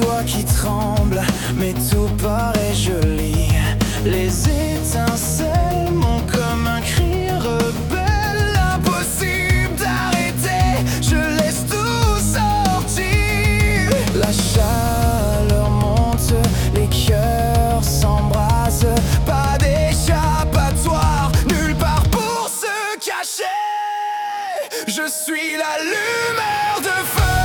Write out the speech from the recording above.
toi qui trembles, mais tout paraît joli. Les étincelles montent comme un cri rebelle. Impossible d'arrêter, je laisse tout sortir. La chaleur monte, les cœurs s'embrassent. Pas d'échappatoire, nulle part pour se cacher. Je suis la lumière de feu.